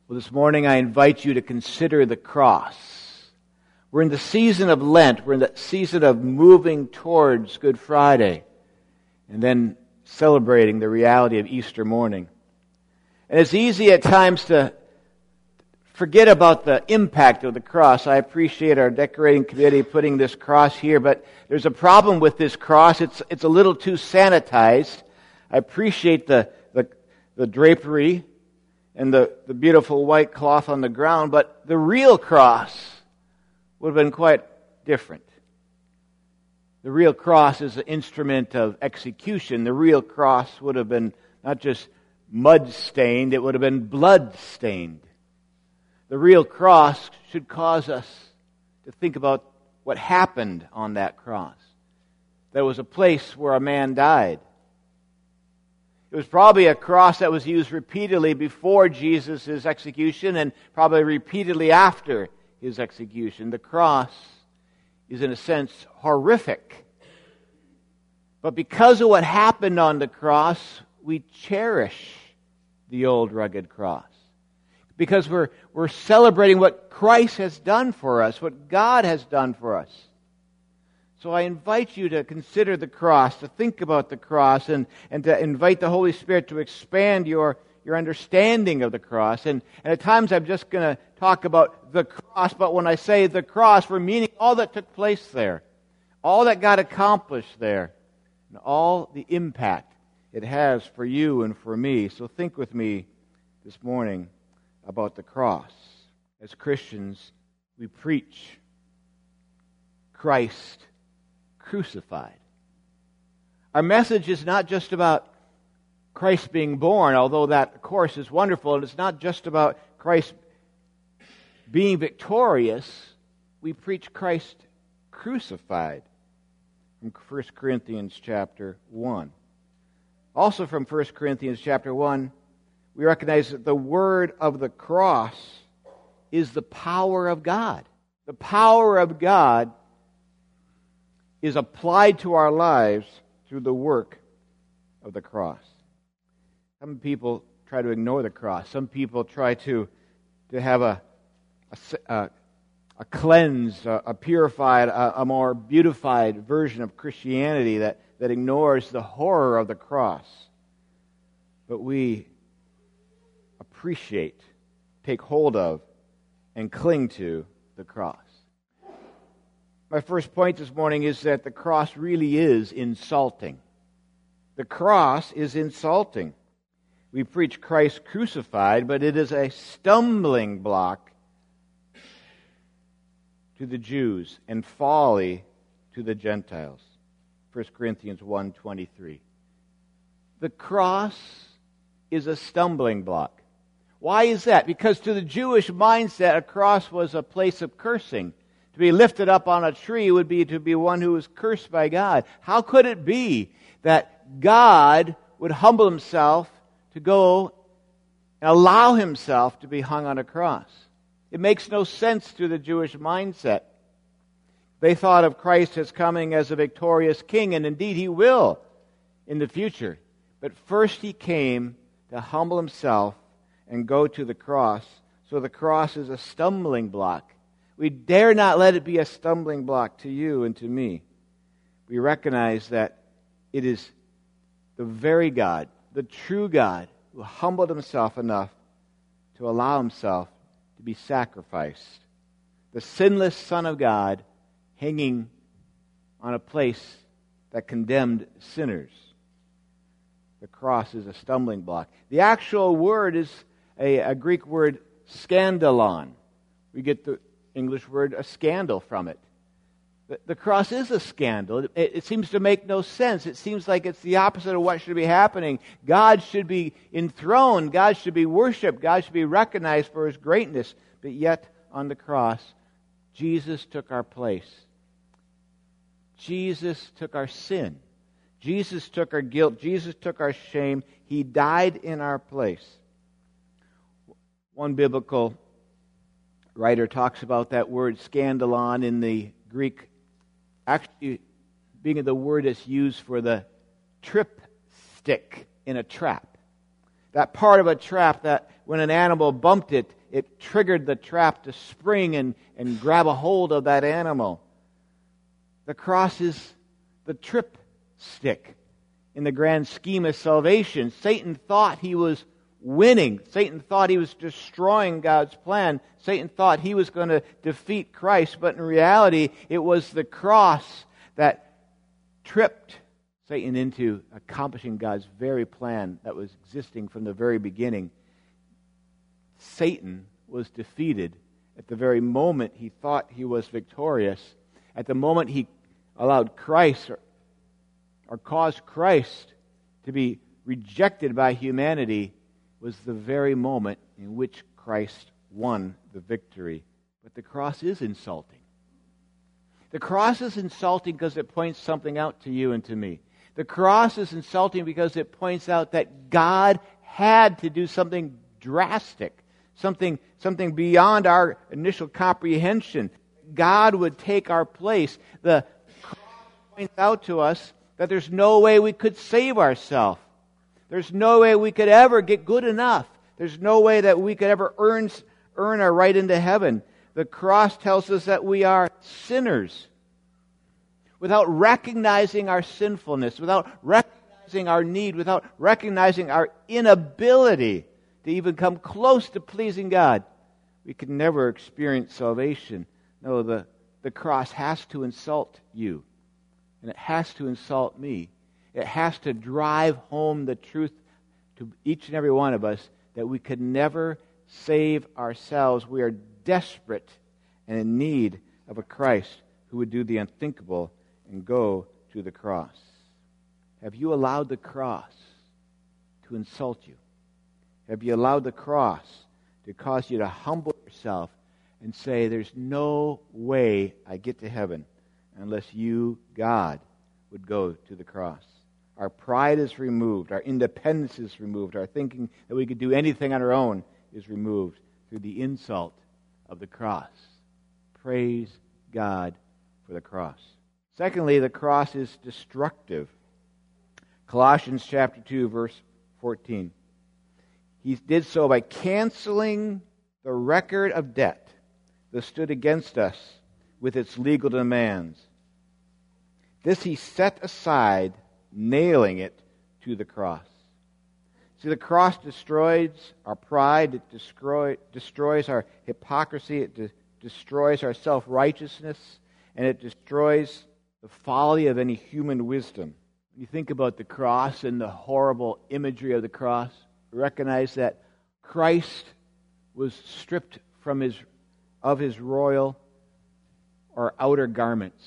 Well, this morning I invite you to consider the cross. We're in the season of Lent. We're in the season of moving towards Good Friday and then celebrating the reality of Easter morning. And it's easy at times to forget about the impact of the cross. I appreciate our decorating committee putting this cross here, but there's a problem with this cross. It's a little too sanitized. I appreciate the drapery and the beautiful white cloth on the ground, but the real cross would have been quite different. The real cross is an instrument of execution. The real cross would have been not just mud-stained, it would have been blood-stained. The real cross should cause us to think about what happened on that cross. There was a place where a man died. It was probably a cross that was used repeatedly before Jesus' execution and probably repeatedly after his execution. The cross is, in a sense, horrific. But because of what happened on the cross, we cherish the old rugged cross. Because we're celebrating what Christ has done for us, what God has done for us. So I invite you to consider the cross, to think about the cross, and to invite the Holy Spirit to expand your understanding of the cross. And at times I'm just going to talk about the cross, but when I say the cross, we're meaning all that took place there, all that got accomplished there, and all the impact it has for you and for me. So think with me this morning about the cross. As Christians, we preach Christ crucified. Our message is not just about Christ being born, although that, of course, is wonderful, and it's not just about Christ being victorious. We preach Christ crucified from 1 Corinthians chapter 1. Also from 1 Corinthians chapter 1, we recognize that the word of the cross is the power of God. The power of God is applied to our lives through the work of the cross. Some people try to ignore the cross. Some people try to have a cleansed, a purified, a more beautified version of Christianity that ignores the horror of the cross. But we appreciate, take hold of, and cling to the cross. My first point this morning is that the cross really is insulting. The cross is insulting. We preach Christ crucified, but it is a stumbling block to the Jews and folly to the Gentiles. 1 Corinthians 1:23. The cross is a stumbling block. Why is that? Because to the Jewish mindset, a cross was a place of cursing. To be lifted up on a tree would be to be one who was cursed by God. How could it be that God would humble himself to go and allow himself to be hung on a cross? It makes no sense to the Jewish mindset. They thought of Christ as coming as a victorious king, and indeed he will in the future. But first he came to humble himself and go to the cross. So the cross is a stumbling block. We dare not let it be a stumbling block to you and to me. We recognize that it is the very God, the true God, who humbled himself enough to allow himself to be sacrificed. The sinless Son of God hanging on a place that condemned sinners. The cross is a stumbling block. The actual word is a Greek word, scandalon. We get the English word a scandal from it. The cross is a scandal. It seems to make no sense. It seems like it's the opposite of what should be happening. God should be enthroned. God should be worshipped. God should be recognized for his greatness. But yet, on the cross, Jesus took our place. Jesus took our sin. Jesus took our guilt. Jesus took our shame. He died in our place. One biblical writer talks about that word scandalon in the Greek actually being the word that's used for the trip stick in a trap. That part of a trap that when an animal bumped it, it triggered the trap to spring and grab a hold of that animal. The cross is the trip stick in the grand scheme of salvation. Satan thought he was winning. Satan thought he was destroying God's plan. Satan thought he was going to defeat Christ, but in reality, it was the cross that tripped Satan into accomplishing God's very plan that was existing from the very beginning. Satan was defeated at the very moment he thought he was victorious. At the moment he allowed Christ or caused Christ to be rejected by humanity was the very moment in which Christ won the victory. But the cross is insulting. The cross is insulting because it points something out to you and to me. The cross is insulting because it points out that God had to do something drastic, something beyond our initial comprehension. God would take our place. The cross points out to us that there's no way we could save ourselves. There's no way we could ever get good enough. There's no way that we could ever earn our right into heaven. The cross tells us that we are sinners. Without recognizing our sinfulness, without recognizing our need, without recognizing our inability to even come close to pleasing God, we can never experience salvation. No, the cross has to insult you. And it has to insult me. It has to drive home the truth to each and every one of us that we could never save ourselves. We are desperate and in need of a Christ who would do the unthinkable and go to the cross. Have you allowed the cross to insult you? Have you allowed the cross to cause you to humble yourself and say, there's no way I get to heaven unless you, God, would go to the cross? Our pride is removed. Our independence is removed. Our thinking that we could do anything on our own is removed through the insult of the cross. Praise God for the cross. Secondly, the cross is destructive. Colossians chapter 2, verse 14. He did so by canceling the record of debt that stood against us with its legal demands. This he set aside, nailing it to the cross. See, the cross destroys our pride, it destroys our hypocrisy, it destroys our self-righteousness, and it destroys the folly of any human wisdom. When you think about the cross and the horrible imagery of the cross, recognize that Christ was stripped of his royal or outer garments.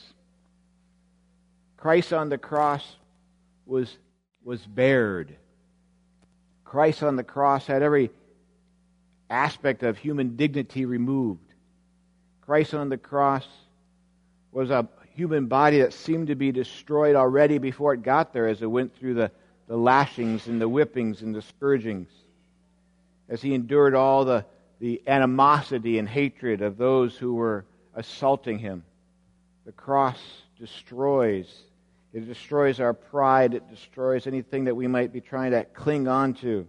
Christ on the cross was bared. Christ on the cross had every aspect of human dignity removed. Christ on the cross was a human body that seemed to be destroyed already before it got there as it went through the lashings and the whippings and the scourgings. As he endured all the animosity and hatred of those who were assaulting him. The cross destroys. It destroys our pride. It destroys anything that we might be trying to cling on to.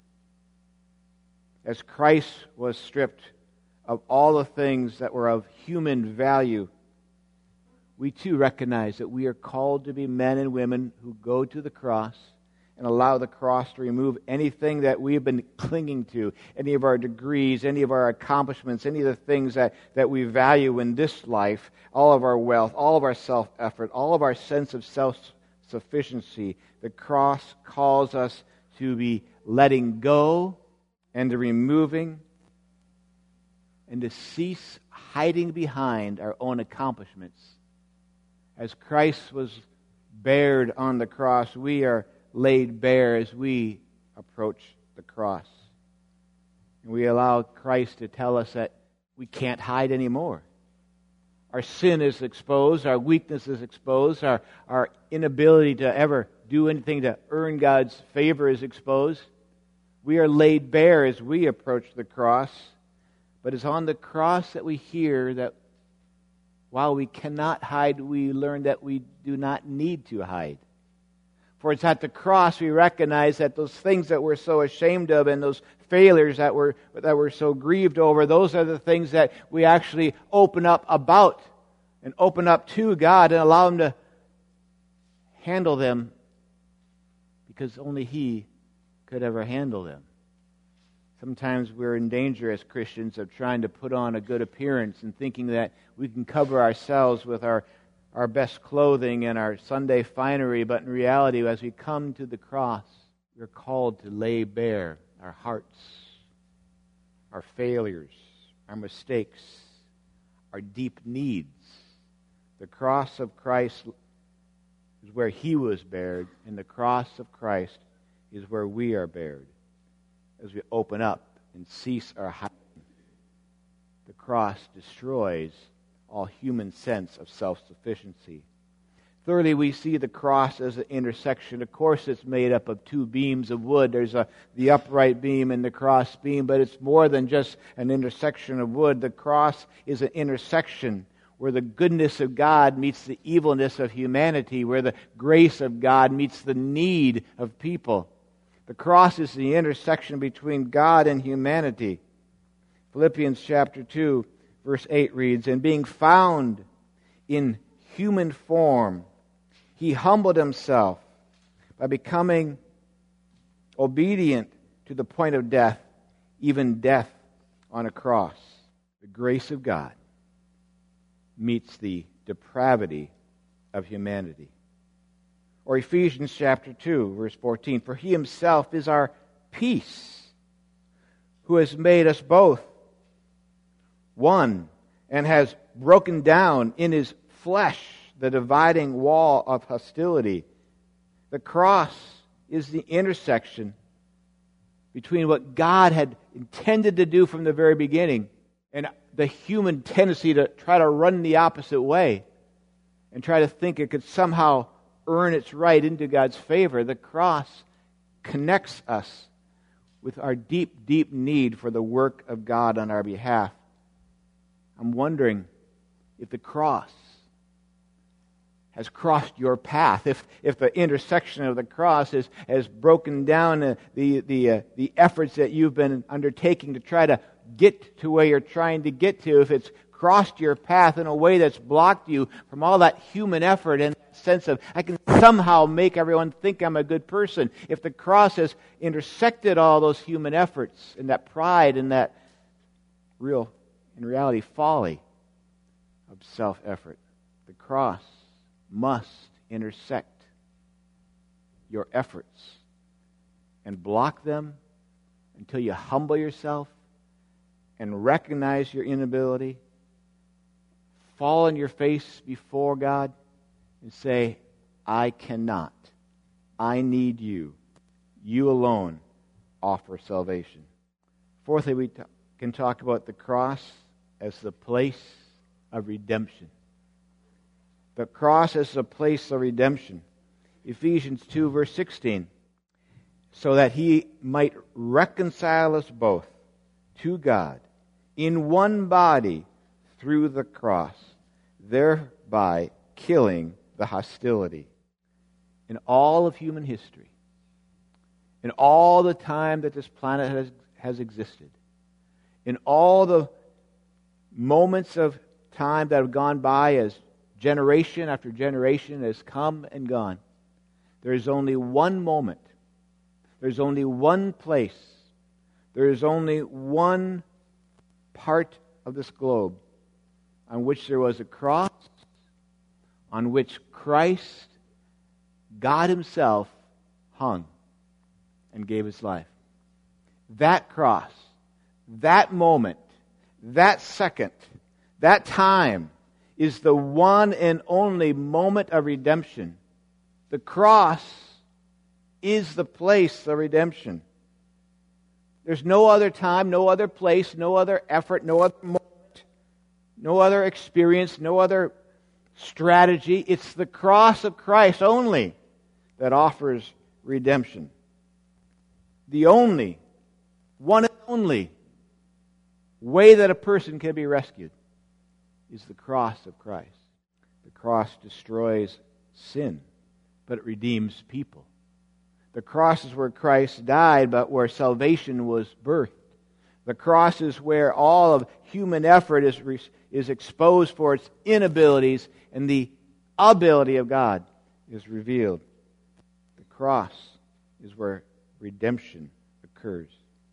As Christ was stripped of all the things that were of human value, we too recognize that we are called to be men and women who go to the cross and allow the cross to remove anything that we have been clinging to, any of our degrees, any of our accomplishments, any of the things that we value in this life, all of our wealth, all of our self-effort, all of our sense of self-sufficiency. The cross calls us to be letting go and to removing and to cease hiding behind our own accomplishments. As Christ was bared on the cross, we are laid bare as we approach the cross. And we allow Christ to tell us that we can't hide anymore. Our sin is exposed, our weakness is exposed, our inability to ever do anything to earn God's favor is exposed. We are laid bare as we approach the cross. But it's on the cross that we hear that while we cannot hide, we learn that we do not need to hide. For it's at the cross we recognize that those things that we're so ashamed of and those failures that we're so grieved over, those are the things that we actually open up about and open up to God and allow Him to handle them, because only He could ever handle them. Sometimes we're in danger as Christians of trying to put on a good appearance and thinking that we can cover ourselves with our best clothing and our Sunday finery, but in reality, as we come to the cross, we're called to lay bare our hearts, our failures, our mistakes, our deep needs. The cross of Christ is where He was bared, and the cross of Christ is where we are bared. As we open up and cease our hiding, the cross destroys all human sense of self-sufficiency. Thirdly, we see the cross as an intersection. Of course, it's made up of two beams of wood. There's the upright beam and the cross beam, but it's more than just an intersection of wood. The cross is an intersection where the goodness of God meets the evilness of humanity, where the grace of God meets the need of people. The cross is the intersection between God and humanity. Philippians chapter 2, verse 8 reads, "And being found in human form, He humbled Himself by becoming obedient to the point of death, even death on a cross." The grace of God meets the depravity of humanity. Or Ephesians chapter 2, verse 14, "For He Himself is our peace, who has made us both one, and has broken down in His flesh the dividing wall of hostility." The cross is the intersection between what God had intended to do from the very beginning and the human tendency to try to run the opposite way and try to think it could somehow earn its right into God's favor. The cross connects us with our deep, deep need for the work of God on our behalf. I'm wondering if the cross has crossed your path, if the intersection of the cross has broken down the efforts that you've been undertaking to try to get to where you're trying to get to, if it's crossed your path in a way that's blocked you from all that human effort and that sense of, I can somehow make everyone think I'm a good person. If the cross has intersected all those human efforts and that pride and that real, in reality, folly of self-effort, the cross must intersect your efforts and block them until you humble yourself and recognize your inability, fall on your face before God and say, I cannot. I need you. You alone offer salvation. Fourthly, we can talk about the cross as the place of redemption. The cross as a place of redemption. Ephesians 2, verse 16. "So that He might reconcile us both to God in one body through the cross, thereby killing the hostility." In all of human history, in all the time that this planet has existed, in all the moments of time that have gone by as generation after generation has come and gone, there is only one moment, there's only one place, there is only one part of this globe on which there was a cross, on which Christ, God Himself, hung and gave His life. That cross, that moment, that second, that time is the one and only moment of redemption. The cross is the place of redemption. There's no other time, no other place, no other effort, no other moment, no other experience, no other strategy. It's the cross of Christ only that offers redemption. The only, one and only way that a person can be rescued is the cross of Christ. The cross destroys sin. but it redeems people. The cross is where Christ died, but where salvation was birthed. The cross is where all of human effort is exposed for its inabilities, and the ability of God is revealed. The cross is where redemption occurs.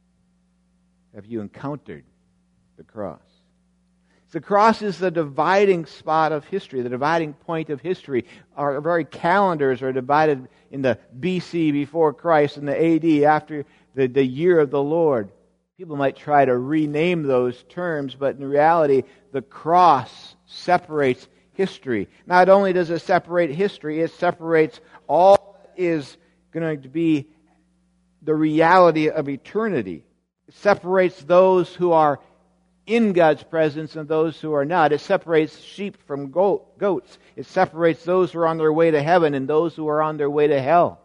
Have you encountered the cross? The cross is the dividing spot of history, the dividing point of history. Our very calendars are divided in the BC, before Christ, and the AD, after the year of the Lord. People might try to rename those terms, but in reality, the cross separates history. Not only does it separate history, it separates all that is going to be the reality of eternity. It separates those who are in God's presence and those who are not. It separates sheep from goats. It separates those who are on their way to heaven and those who are on their way to hell.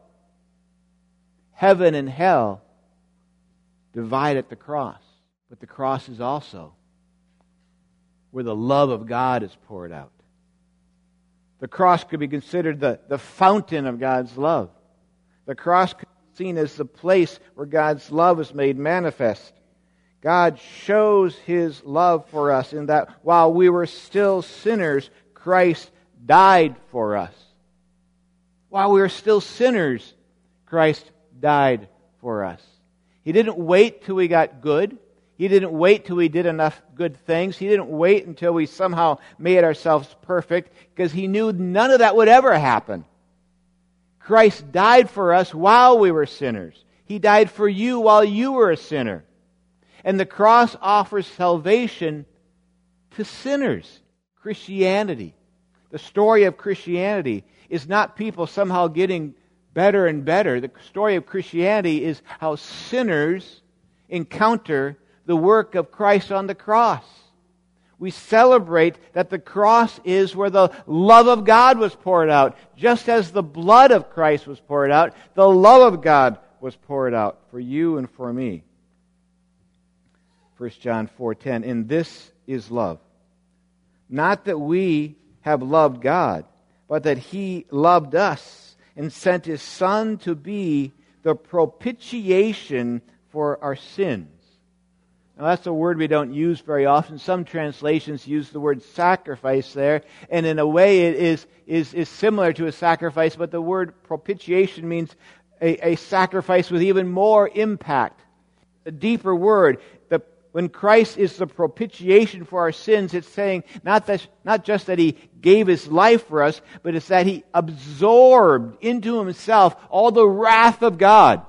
Heaven and hell divide at the cross. But the cross is also where the love of God is poured out. The cross could be considered the fountain of God's love. The cross could be seen as the place where God's love is made manifest. God shows His love for us in that while we were still sinners, Christ died for us. While we were still sinners, Christ died for us. He didn't wait till we got good. He didn't wait till we did enough good things. He didn't wait until we somehow made ourselves perfect, because He knew none of that would ever happen. Christ died for us while we were sinners. He died for you while you were a sinner. And the cross offers salvation to sinners. Christianity, the story of Christianity, is not people somehow getting better and better. The story of Christianity is how sinners encounter the work of Christ on the cross. We celebrate that the cross is where the love of God was poured out. Just as the blood of Christ was poured out, the love of God was poured out for you and for me. 1 John 4:10, and this is love. Not that we have loved God, but that He loved us and sent His Son to be the propitiation for our sins. Now that's a word we don't use very often. Some translations use the word sacrifice there, and in a way it is similar to a sacrifice, but the word propitiation means a sacrifice with even more impact. A deeper word. When Christ is the propitiation for our sins, it's saying not just that He gave His life for us, but it's that He absorbed into Himself all the wrath of God.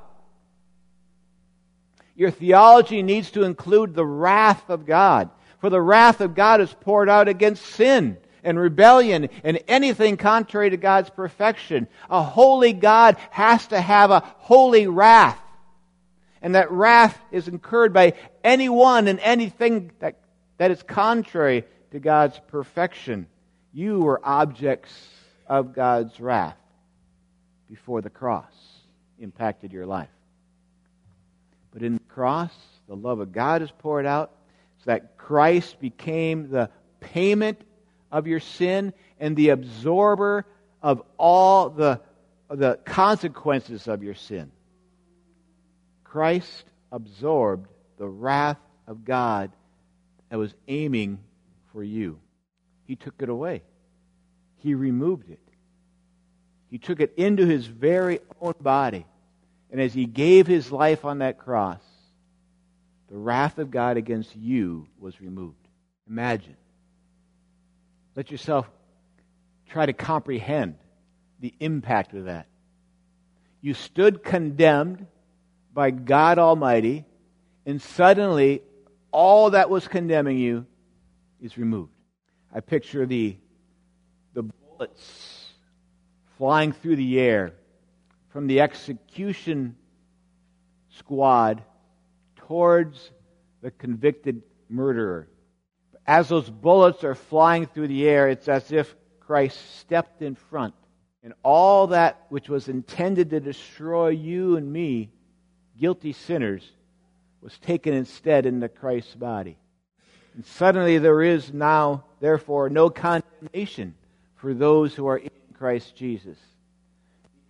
Your theology needs to include the wrath of God. For the wrath of God is poured out against sin and rebellion and anything contrary to God's perfection. A holy God has to have a holy wrath. And that wrath is incurred by anyone and anything that is contrary to God's perfection. You were objects of God's wrath before the cross impacted your life. But in the cross, the love of God is poured out so that Christ became the payment of your sin and the absorber of all the consequences of your sin. Christ absorbed the wrath of God that was aiming for you. He took it away. He removed it. He took it into His very own body. And as He gave His life on that cross, the wrath of God against you was removed. Imagine. Let yourself try to comprehend the impact of that. You stood condemned by God Almighty, and suddenly all that was condemning you is removed. I picture the bullets flying through the air from the execution squad towards the convicted murderer. As those bullets are flying through the air, it's as if Christ stepped in front, and all that which was intended to destroy you and me, guilty sinners, was taken instead into Christ's body. And suddenly there is now, therefore, no condemnation for those who are in Christ Jesus.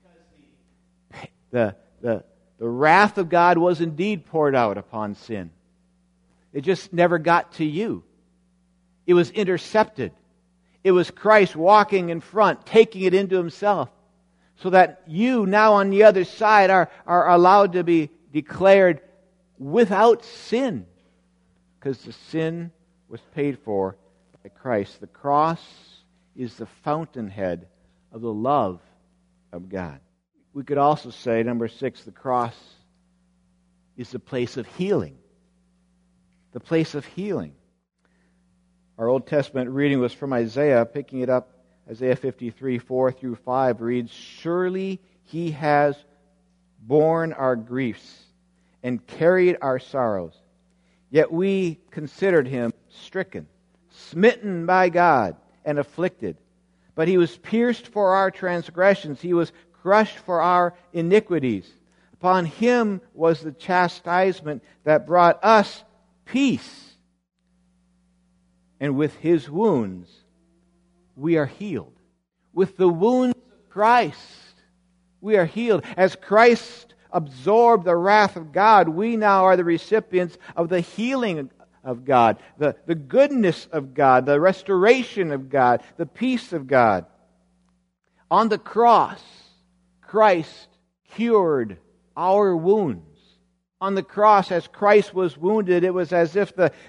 The wrath of God was indeed poured out upon sin. It just never got to you. It was intercepted. It was Christ walking in front, taking it into himself, so that you now on the other side are allowed to be declared without sin, because the sin was paid for by Christ. The cross is the fountainhead of the love of God. We could also say, number 6, the cross is the place of healing. The place of healing. Our Old Testament reading was from Isaiah, picking it up. Isaiah 53, 4 through 5 reads, "Surely he has borne our griefs and carried our sorrows. Yet we considered him stricken, smitten by God, and afflicted. But he was pierced for our transgressions. He was crushed for our iniquities. Upon him was the chastisement that brought us peace. And with his wounds we are healed." With the wounds of Christ, we are healed. As Christ absorbed the wrath of God, we now are the recipients of the healing of God, the goodness of God, the restoration of God, the peace of God. On the cross, Christ cured our wounds. On the cross, as Christ was wounded, it was as if the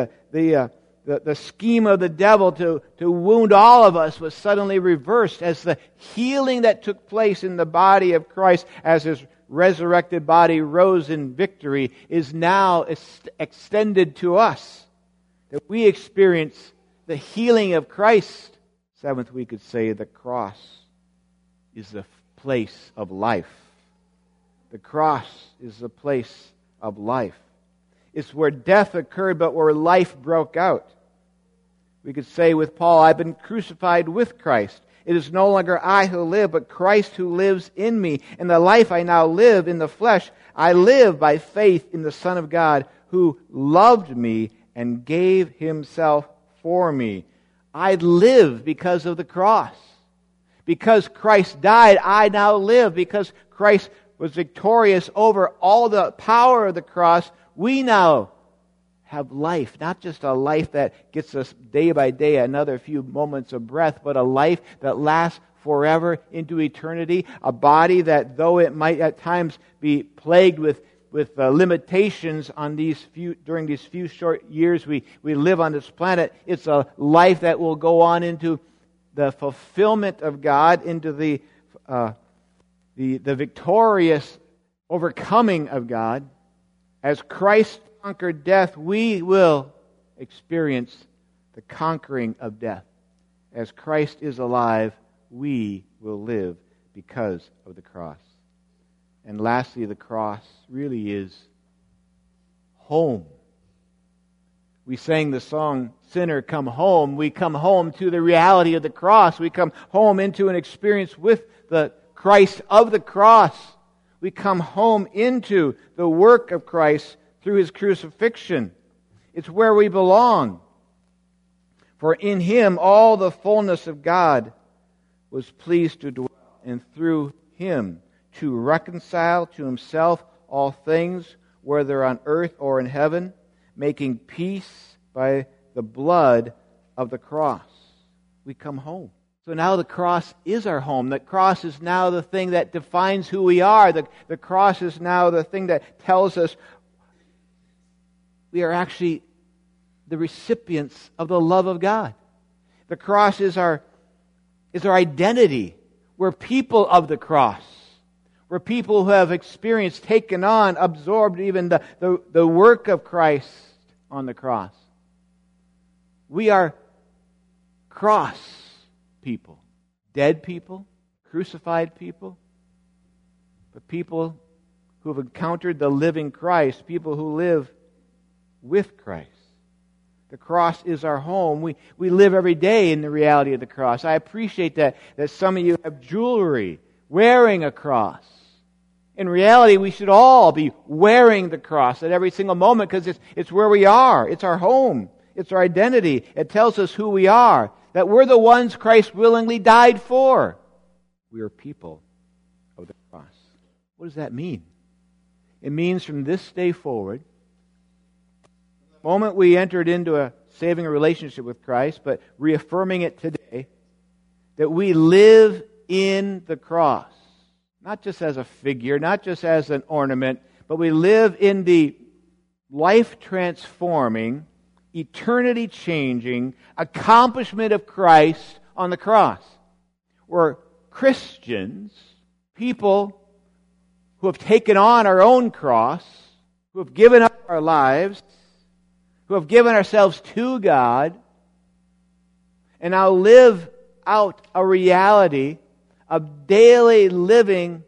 scheme of the devil to wound all of us was suddenly reversed, as the healing that took place in the body of Christ as his resurrected body rose in victory is now extended to us, that we experience the healing of Christ. Seventh, we could say the cross is the place of life. The cross is the place of life. It's where death occurred, but where life broke out. We could say with Paul, "I've been crucified with Christ. It is no longer I who live, but Christ who lives in me. And the life I now live in the flesh, I live by faith in the Son of God, who loved me and gave himself for me." I live because of the cross. Because Christ died, I now live. Because Christ was victorious over all the power of the cross, we now have life. Not just a life that gets us day by day another few moments of breath, but a life that lasts forever into eternity. A body that, though it might at times be plagued with limitations on during these few short years we live on this planet, it's a life that will go on into the fulfillment of God, into the victorious overcoming of God. As Christ conquered death, we will experience the conquering of death. As Christ is alive, we will live because of the cross. And lastly, the cross really is home. We sang the song, "Sinner, Come Home." We come home to the reality of the cross. We come home into an experience with the Christ of the cross. We come home into the work of Christ through his crucifixion. It's where we belong. For in him all the fullness of God was pleased to dwell, and through him to reconcile to himself all things, whether on earth or in heaven, making peace by the blood of the cross. We come home. So now the cross is our home. The cross is now the thing that defines who we are. The cross is now the thing that tells us we are actually the recipients of the love of God. The cross is our identity. We're people of the cross. We're people who have experienced, taken on, absorbed even the work of Christ on the cross. We are cross people. Dead people, crucified people, but people who have encountered the living Christ, people who live with Christ. The cross is our home. We live every day in the reality of the cross. I appreciate that some of you have jewelry wearing a cross. In reality, we should all be wearing the cross at every single moment, because it's where we are. It's our home. It's our identity. It tells us who we are, that we're the ones Christ willingly died for. We are people of the cross. What does that mean? It means from this day forward, the moment we entered into a saving relationship with Christ, but reaffirming it today, that we live in the cross. Not just as a figure, not just as an ornament, but we live in the life-transforming, eternity-changing accomplishment of Christ on the cross. We're Christians, people who have taken on our own cross, who have given up our lives, who have given ourselves to God, and now live out a reality of daily living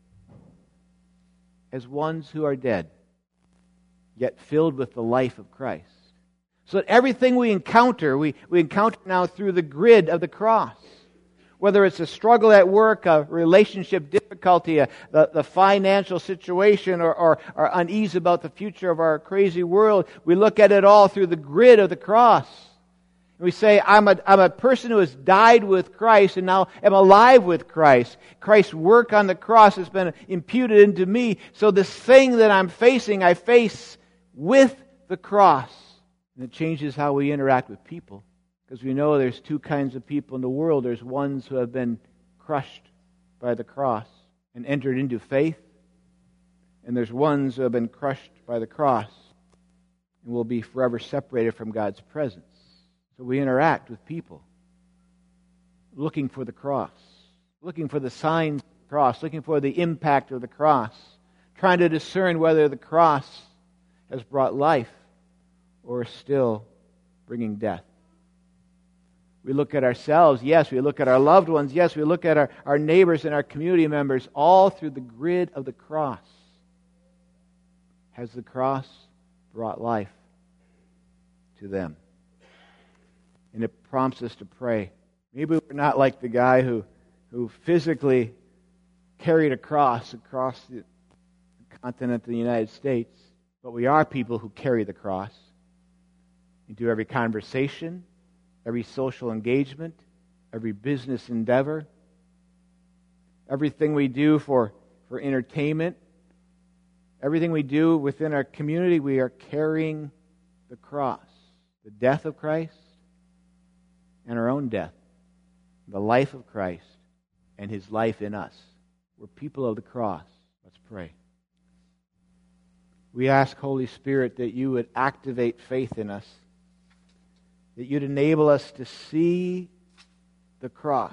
as ones who are dead, yet filled with the life of Christ. So that everything we encounter, we encounter now through the grid of the cross. Whether it's a struggle at work, a relationship difficulty, the financial situation, or unease about the future of our crazy world, we look at it all through the grid of the cross. And we say, I'm a person who has died with Christ and now am alive with Christ. Christ's work on the cross has been imputed into me. So this thing that I'm facing, I face with the cross. And it changes how we interact with people. Because we know there's two kinds of people in the world. There's ones who have been crushed by the cross and entered into faith. And there's ones who have been crushed by the cross and will be forever separated from God's presence. So we interact with people looking for the cross, looking for the signs of the cross, looking for the impact of the cross, trying to discern whether the cross has brought life or is still bringing death. We look at ourselves, yes. We look at our loved ones, yes. We look at our neighbors and our community members, all through the grid of the cross. Has the cross brought life to them? And it prompts us to pray. Maybe we're not like the guy who physically carried a cross across the continent of the United States, but we are people who carry the cross into every conversation, every social engagement, every business endeavor, everything we do for entertainment, everything we do within our community, we are carrying the cross, the death of Christ and our own death, the life of Christ and His life in us. We're people of the cross. Let's pray. We ask, Holy Spirit, that you would activate faith in us, that you'd enable us to see the cross,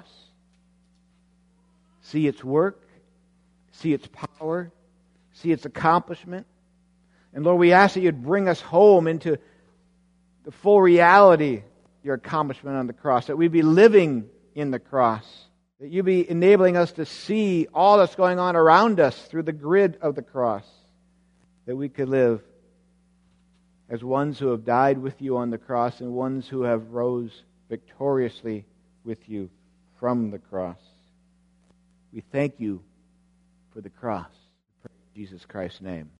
see its work, see its power, see its accomplishment. And Lord, we ask that you'd bring us home into the full reality of your accomplishment on the cross, that we'd be living in the cross, that you'd be enabling us to see all that's going on around us through the grid of the cross, that we could live as ones who have died with you on the cross and ones who have rose victoriously with you from the cross. We thank you for the cross. In Jesus Christ's name.